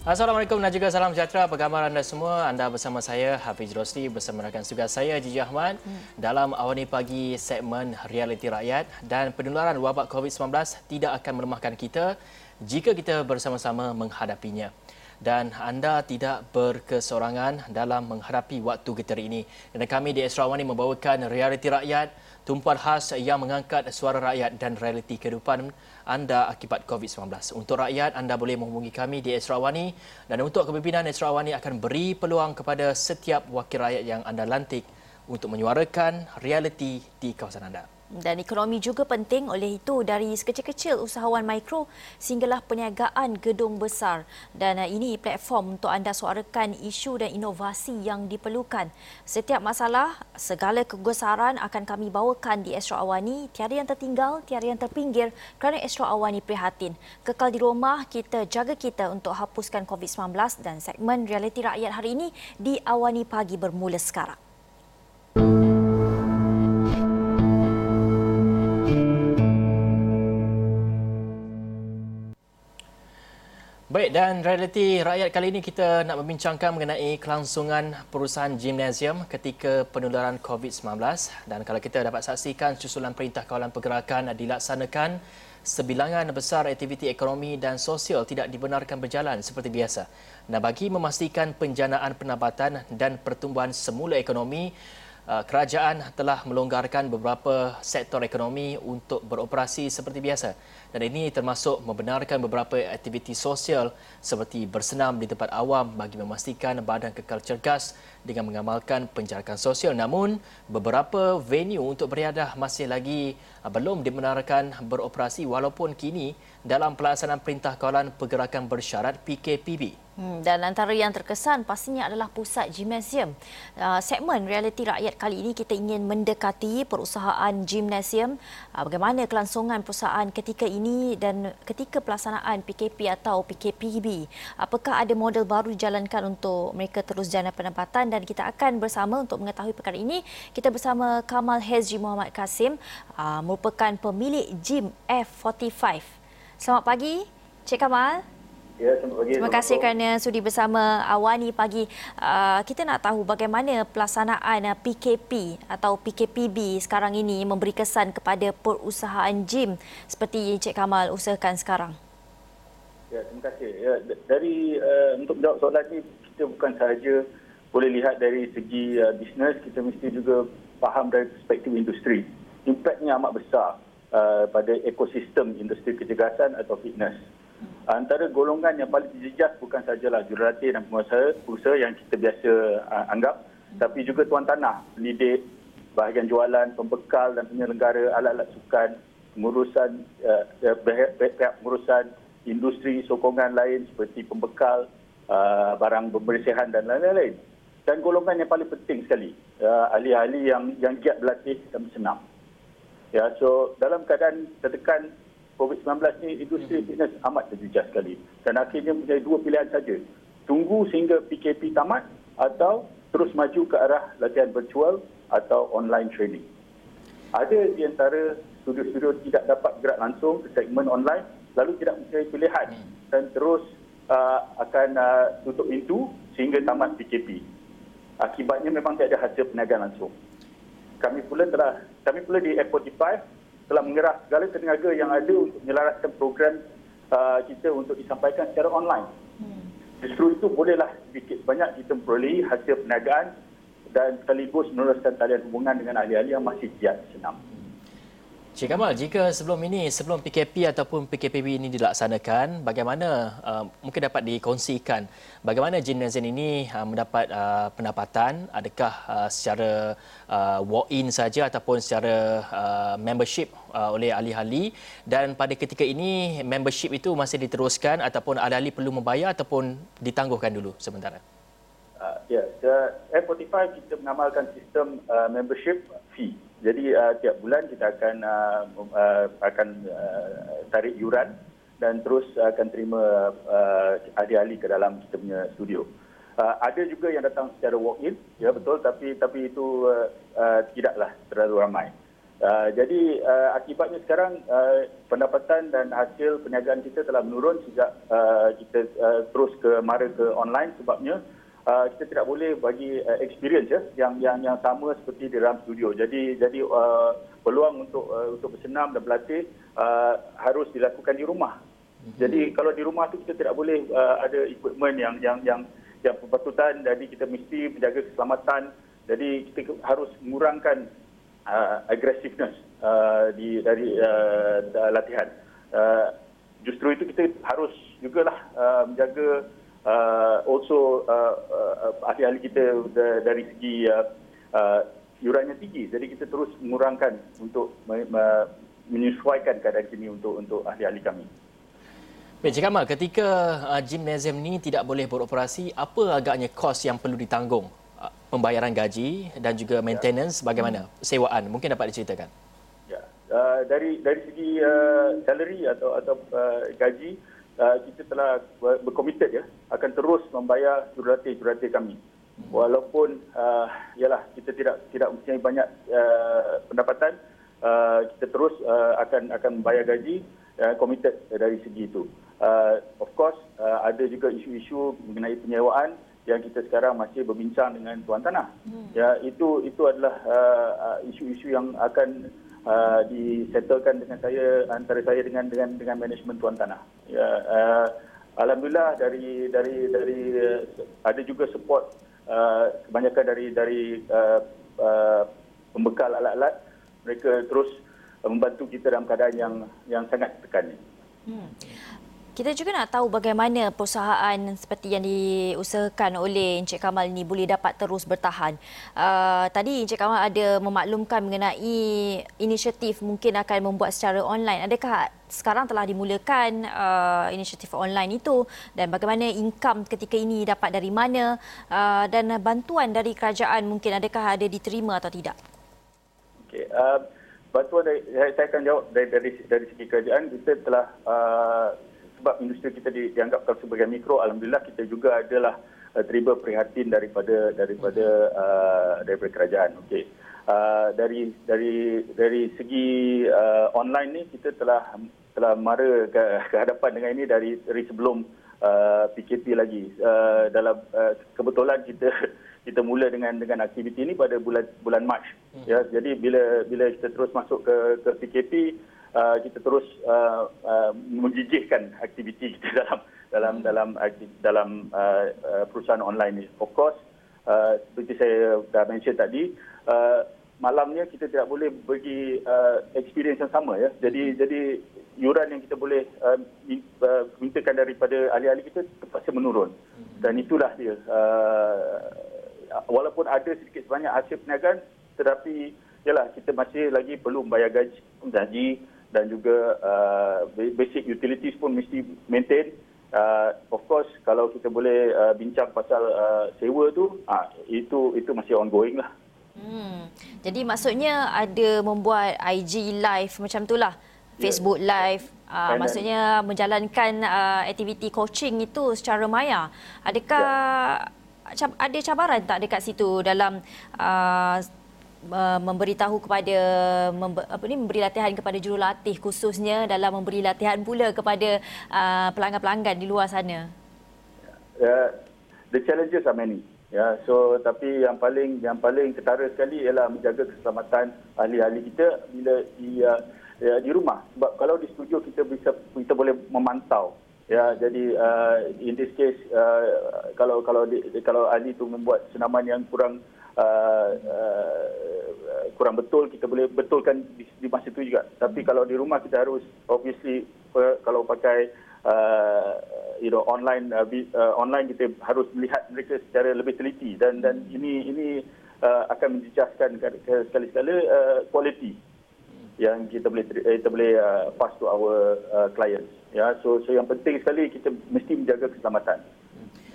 Assalamualaikum dan juga salam sejahtera. Apa khabar anda semua? Anda bersama saya, Hafiz Rosli, bersama rakan tugas saya, Gigi Ahmad, dalam Awani Pagi segmen Realiti Rakyat. Dan penularan wabak COVID-19 tidak akan melemahkan kita jika kita bersama-sama menghadapinya. Dan anda tidak berkesorangan dalam menghadapi waktu geteri ini. Dan kami di Astro Awani membawakan Realiti Rakyat, tumpuan khas yang mengangkat suara rakyat dan realiti kehidupan anda akibat COVID-19. Untuk rakyat, anda boleh menghubungi kami di Astro Awani, dan untuk kepimpinan Astro Awani akan beri peluang kepada setiap wakil rakyat yang anda lantik untuk menyuarakan realiti di kawasan anda. Dan ekonomi juga penting, oleh itu dari sekecil-kecil usahawan mikro sehinggalah perniagaan gedung besar. Dan ini platform untuk anda suarakan isu dan inovasi yang diperlukan. Setiap masalah, segala kegusaran akan kami bawakan di Astro Awani. Tiada yang tertinggal, tiada yang terpinggir kerana Astro Awani prihatin. Kekal di rumah, kita jaga kita untuk hapuskan COVID-19, dan segmen Realiti Rakyat hari ini di Awani Pagi bermula sekarang. Baik, dan realiti rakyat kali ini kita nak membincangkan mengenai kelangsungan perusahaan gimnasium ketika penularan COVID-19. Dan kalau kita dapat saksikan, susulan Perintah Kawalan Pergerakan dilaksanakan, sebilangan besar aktiviti ekonomi dan sosial tidak dibenarkan berjalan seperti biasa. Dan bagi memastikan penjanaan pendapatan dan pertumbuhan semula ekonomi, kerajaan telah melonggarkan beberapa sektor ekonomi untuk beroperasi seperti biasa. Dan ini termasuk membenarkan beberapa aktiviti sosial seperti bersenam di tempat awam bagi memastikan badan kekal cergas dengan mengamalkan penjarakan sosial. Namun, beberapa venue untuk beriadah masih lagi belum dibenarkan beroperasi walaupun kini dalam pelaksanaan Perintah Kawalan Pergerakan Bersyarat PKPB. Dan antara yang terkesan pastinya adalah pusat gimnasium. Segmen Realiti Rakyat kali ini kita ingin mendekati perusahaan gimnasium, bagaimana kelangsungan perusahaan ketika ini dan ketika pelaksanaan PKP atau PKPB. Apakah ada model baru dijalankan untuk mereka terus jana pendapatan, dan kita akan bersama untuk mengetahui perkara ini. Kita bersama Kamal Hezri Muhammad Kasim, merupakan pemilik gym F45. Selamat pagi, Cik Kamal. Ya, selamat pagi. Terima kasih kerana sudi bersama Awani Pagi. Kita nak tahu bagaimana pelaksanaan PKP atau PKPB sekarang ini memberi kesan kepada perusahaan gym seperti Cik Kamal usahakan sekarang. Ya, terima kasih. Ya, untuk menjawab soalan ini, kita bukan sahaja boleh lihat dari segi bisnes, kita mesti juga faham dari perspektif industri. Impaknya amat besar pada ekosistem industri kecergasan atau fitness. Antara golongan yang paling dijejas bukan sahajalah jurulatih dan pengusaha yang kita biasa anggap, tapi juga tuan tanah, pendidik, bahagian jualan, pembekal dan penyelenggara alat-alat sukan, pengurusan pengurusan industri sokongan lain seperti pembekal, barang pembersihan dan lain-lain. Dan golongan yang paling penting sekali, ahli-ahli yang giat berlatih dan bersenam. Ya, so dalam keadaan tertekan COVID-19 ni, industri fitness amat terjejas sekali. Dan akhirnya punya dua pilihan saja. Tunggu sehingga PKP tamat atau terus maju ke arah latihan virtual atau online training. Ada di antara studio-studio tidak dapat gerak langsung ke segmen online, lalu tidak mempunyai pilihan dan terus akan tutup pintu sehingga tamat PKP. Akibatnya memang tidak ada hasil perniagaan langsung. Kami pula di F45 telah mengerah segala tenaga yang ada untuk menyelaraskan program kita untuk disampaikan secara online. Justru itu bolehlah sedikit banyak kita memperolehi hasil perniagaan dan sekaligus meneruskan talian hubungan dengan ahli-ahli yang masih giat senam. Cik Kamal, jika sebelum PKP ataupun PKPB ini dilaksanakan, bagaimana mungkin dapat dikongsikan bagaimana gimnasium ini mendapat pendapatan? Adakah secara walk-in saja ataupun secara membership oleh ahli-ahli? Dan pada ketika ini membership itu masih diteruskan ataupun ahli-ahli perlu membayar ataupun ditangguhkan dulu sementara? Ya, F45 kita mengamalkan sistem membership fee. Jadi tiap bulan kita akan tarik yuran dan terus akan terima ahli-ahli ke dalam kita punya studio. Ada juga yang datang secara walk-in, ya betul, tapi itu tidaklah terlalu ramai. Jadi akibatnya sekarang pendapatan dan hasil perniagaan kita telah menurun sejak kita terus mara ke online, sebabnya kita tidak boleh bagi experience yang sama seperti di dalam studio. Jadi peluang untuk bersenam dan berlatih harus dilakukan di rumah. Jadi kalau di rumah tu kita tidak boleh ada equipment yang berpatutan, jadi kita mesti menjaga keselamatan. Jadi kita harus mengurangkan aggressiveness dari latihan. Justru itu kita harus jugalah menjaga also ahli-ahli kita dari segi iurannya tinggi. Jadi kita terus mengurangkan untuk menyesuaikan keadaan ini untuk ahli-ahli kami. Baik, Encik Kamal, ketika gimnasium ini tidak boleh beroperasi, apa agaknya kos yang perlu ditanggung? Pembayaran gaji dan juga maintenance bagaimana? Sewaan, mungkin dapat diceritakan? Ya, dari segi salary atau gaji, kita telah berkomited akan terus membayar jurulatih kami. Walaupun kita tidak mempunyai banyak pendapatan, kita terus akan membayar gaji, komited dari segi itu. Of course, ada juga isu-isu mengenai penyewaan yang kita sekarang masih berbincang dengan tuan tanah. Ya, itu adalah isu-isu yang akan disettlekan dengan antara saya dengan manajemen tuan tanah. Ya, alhamdulillah dari ada juga support kebanyakan dari pembekal alat-alat. Mereka terus membantu kita dalam keadaan yang sangat tekan. Kita juga nak tahu bagaimana perusahaan seperti yang diusahakan oleh Encik Kamal ini boleh dapat terus bertahan. Tadi Encik Kamal ada memaklumkan mengenai inisiatif mungkin akan membuat secara online. Adakah sekarang telah dimulakan inisiatif online itu, dan bagaimana income ketika ini dapat dari mana, dan bantuan dari kerajaan mungkin adakah ada diterima atau tidak? Okey, bantuan saya akan jawab dari segi kerajaan. Kita telah sebab industri kita dianggap sebagai mikro, alhamdulillah kita juga adalah terima prihatin daripada kerajaan. Okey. Dari segi online ni kita telah mara ke hadapan dengan ini dari sebelum PKP lagi. Dalam kebetulan kita mula dengan aktiviti ini pada bulan Mac. Ya, jadi bila kita terus masuk ke PKP, kita terus menjijihkan aktiviti kita dalam perusahaan online ini. Of course, seperti saya dah mention tadi, malamnya kita tidak boleh bagi experience yang sama ya. Jadi yuran yang kita boleh mintakan daripada ahli-ahli kita terpaksa menurun. Dan itulah dia. Walaupun ada sedikit sebanyak hasil perniagaan, tetapi yalah, kita masih lagi perlu membayar gaji dan juga basic utilities pun mesti maintain. Of course, kalau kita boleh bincang pasal sewa tu, itu masih ongoing lah. Jadi maksudnya ada membuat IG live macam itulah, Facebook live. Maksudnya menjalankan aktiviti coaching itu secara maya. Adakah ada cabaran tak dekat situ dalam memberitahu kepada memberi latihan kepada jurulatih, khususnya dalam memberi latihan pula kepada pelanggan-pelanggan di luar sana? The challenges are many. Ya, so tapi yang paling ketara sekali ialah menjaga keselamatan ahli-ahli kita bila di rumah. Sebab kalau di studio kita boleh memantau. Ya, jadi in this case kalau ahli itu membuat senaman yang kurang betul, kita boleh betulkan di masa itu juga. Tapi kalau di rumah kita harus obviously kalau pakai online kita harus melihat mereka secara lebih teliti, dan ini akan menjejaskan sekali-sekala quality yang kita boleh pass to our clients. Ya, so yang penting sekali kita mesti menjaga keselamatan.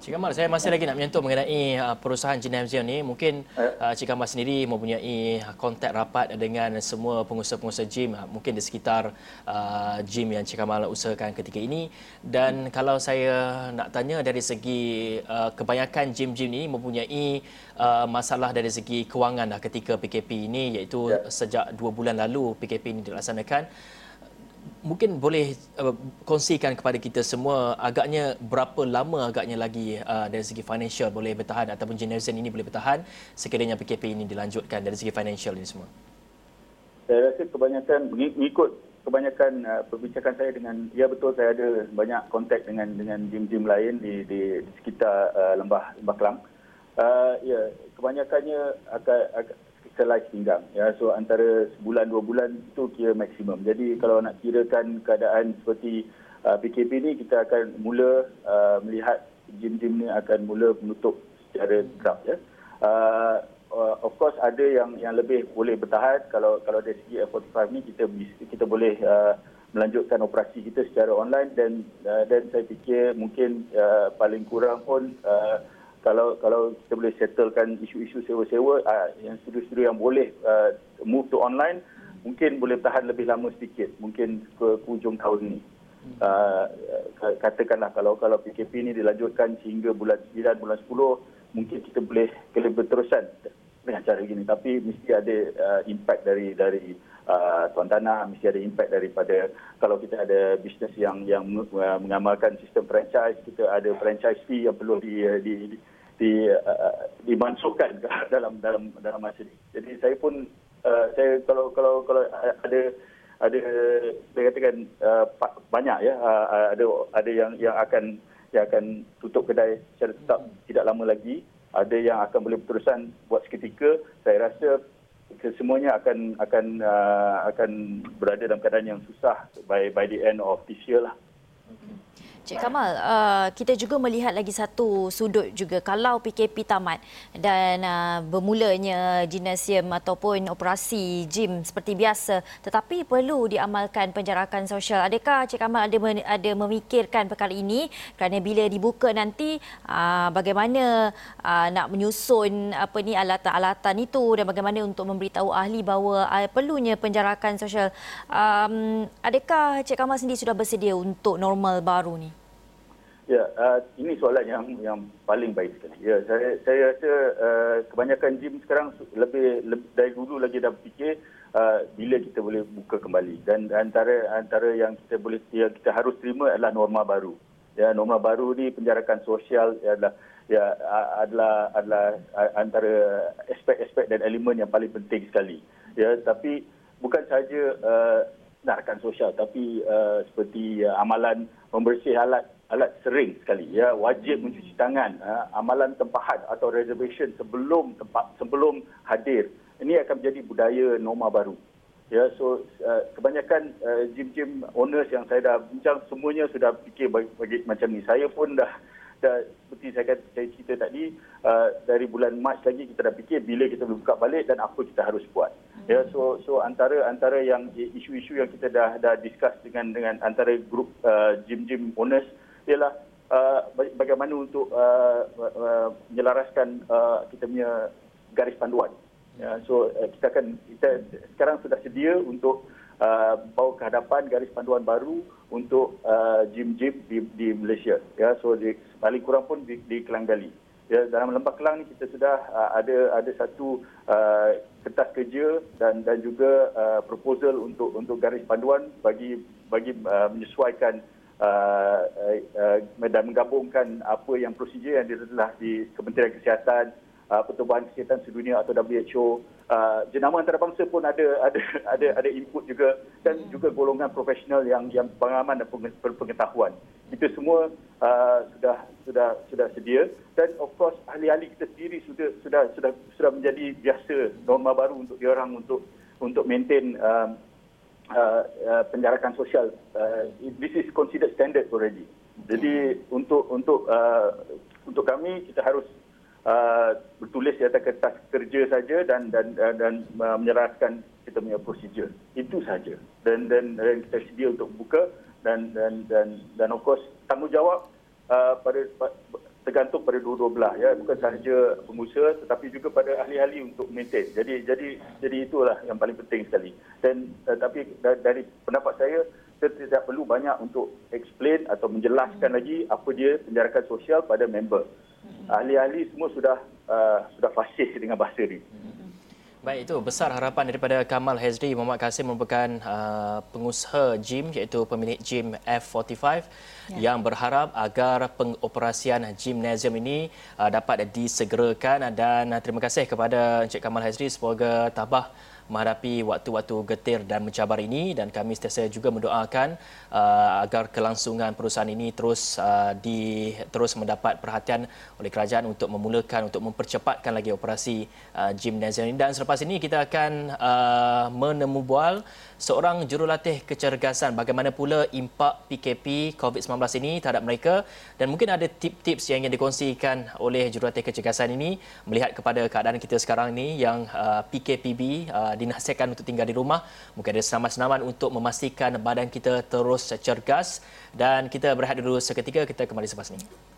Cik Kamal, saya masih lagi nak menyentuh mengenai perusahaan gymnasium ni. Mungkin Cik Kamal sendiri mempunyai kontak rapat dengan semua pengusaha-pengusaha gym, mungkin di sekitar gym yang Cik Kamal usahakan ketika ini. Dan kalau saya nak tanya dari segi kebanyakan gym-gym ini mempunyai masalah dari segi kewangan ketika PKP ini, iaitu sejak 2 bulan lalu PKP ini dilaksanakan. Mungkin boleh kongsikan kepada kita semua agaknya berapa lama agaknya lagi dari segi financial boleh bertahan ataupun gymnasium ini boleh bertahan sekiranya PKP ini dilanjutkan dari segi financial ini semua? Saya rasa kebanyakan mengikut kebanyakan perbincangan saya dengan, ya betul, saya ada banyak kontak dengan gym-gym lain di sekitar Lembah Kelang. Ya, kebanyakannya agak selai pinggang, ya, so antara sebulan 2 bulan itu kira maksimum. Jadi kalau nak kirakan keadaan seperti PKP ni, kita akan mula melihat gym-gym ni akan mula menutup secara draft, ya. Of course ada yang lebih boleh bertahan. Kalau dari segi F45 ni kita boleh melanjutkan operasi kita secara online, dan saya fikir mungkin paling kurang pun kalau kita boleh settlekan isu-isu sewa-sewa, yang studio-studio yang boleh move to online, mungkin boleh tahan lebih lama sedikit, mungkin ke hujung tahun ini. Katakanlah kalau PKP ini dilanjutkan sehingga bulan 9, bulan 10, mungkin kita boleh berterusan dengan cara begini. Tapi mesti ada impact dari tuan tanah, mesti ada impact daripada, kalau kita ada bisnes yang mengamalkan sistem franchise, kita ada franchise fee yang perlu dimansuhkan dalam masa ini. Jadi saya pun kalau ada saya katakan banyak, ya, ada yang akan tutup kedai secara tetap tidak lama lagi, ada yang akan boleh berterusan buat seketika. Saya rasa kesemuanya akan berada dalam keadaan yang susah by the end of this year lah. Cik Kamal, kita juga melihat lagi satu sudut juga. Kalau PKP tamat dan bermulanya gimnasium ataupun operasi gym seperti biasa, tetapi perlu diamalkan penjarakan sosial. Adakah Cik Kamal ada memikirkan perkara ini? Kerana bila dibuka nanti, bagaimana nak menyusun alatan-alatan itu, dan bagaimana untuk memberitahu ahli bahawa perlunya penjarakan sosial. Adakah Cik Kamal sendiri sudah bersedia untuk normal baru ni? Ya, ini soalan yang paling baik sekali. Ya, saya rasa kebanyakan gym sekarang lebih dari dulu lagi dah fikir bila kita boleh buka kembali, dan antara yang kita harus terima adalah norma baru. Ya, norma baru ni penjarakan sosial adalah antara aspek-aspek dan elemen yang paling penting sekali. Ya, tapi bukan sahaja penjarakan sosial, tapi seperti amalan membersih alat sering sekali, ya, wajib mencuci tangan, amalan tempahan atau reservation sebelum hadir. Ini akan menjadi budaya norma baru. Ya, so kebanyakan gym owners yang saya dah bincang, semuanya sudah fikir bagi macam ni. Saya pun dah seperti saya cerita tadi, dari bulan Mac lagi kita dah fikir bila kita boleh buka balik dan apa kita harus buat. Ya, so antara yang isu-isu yang kita dah discuss dengan antara grup gym owners ialah bagaimana untuk menyelaraskan kita punya garis panduan. Ya, so kita sekarang sudah sedia untuk bawa ke hadapan garis panduan baru untuk gym-gym di Malaysia. Ya, so paling kurang pun di Kelang Valley. Ya, dalam Lembah Kelang ni kita sudah ada satu kertas kerja dan juga proposal untuk garis panduan bagi menyesuaikan dan menggabungkan apa yang prosedur yang telah di Kementerian Kesihatan, Pertubuhan Kesihatan Sedunia atau WHO, jenama antarabangsa pun ada input juga, dan juga golongan profesional yang pengalaman dan pengetahuan. Kita semua sudah sedia, dan of course ahli-ahli kita sendiri sudah menjadi biasa norma baru untuk diorang untuk maintain penjarakan sosial. This is considered standard already. Jadi untuk kami, kita harus bertulis di atas kertas kerja saja dan menyerahkan kita punya prosedur. Itu saja. Dan kita sedia untuk buka, dan of course tanggungjawab tergantung pada dua-dua belah, ya, bukan sahaja pengusaha tetapi juga pada ahli-ahli untuk maintain. Jadi itulah yang paling penting sekali. Dan tapi dari pendapat saya tidak perlu banyak untuk explain atau menjelaskan lagi apa dia penjarakan sosial pada member. Ahli-ahli semua sudah fasih dengan bahasa ini. Baik, itu besar harapan daripada Kamal Hezri. Muhammad Kasim merupakan pengusaha gym iaitu pemilik gym F45 yang berharap agar pengoperasian gimnasium ini dapat disegerakan, dan terima kasih kepada Encik Kamal Hezri, semoga tabah menghadapi waktu-waktu getir dan mencabar ini, dan kami sentiasa juga mendoakan agar kelangsungan perusahaan ini terus mendapat perhatian oleh kerajaan untuk memulakan, untuk mempercepatkan lagi operasi gimnasium ini. Dan selepas ini kita akan menemu bual seorang jurulatih kecergasan, bagaimana pula impak PKP COVID-19 ini terhadap mereka, dan mungkin ada tips-tips yang ingin dikongsikan oleh jurulatih kecergasan ini melihat kepada keadaan kita sekarang ini yang PKPB, dinasihatkan untuk tinggal di rumah. Mungkin ada senaman-senaman untuk memastikan badan kita terus cergas, dan kita berehat dulu seketika, kita kembali selepas ini.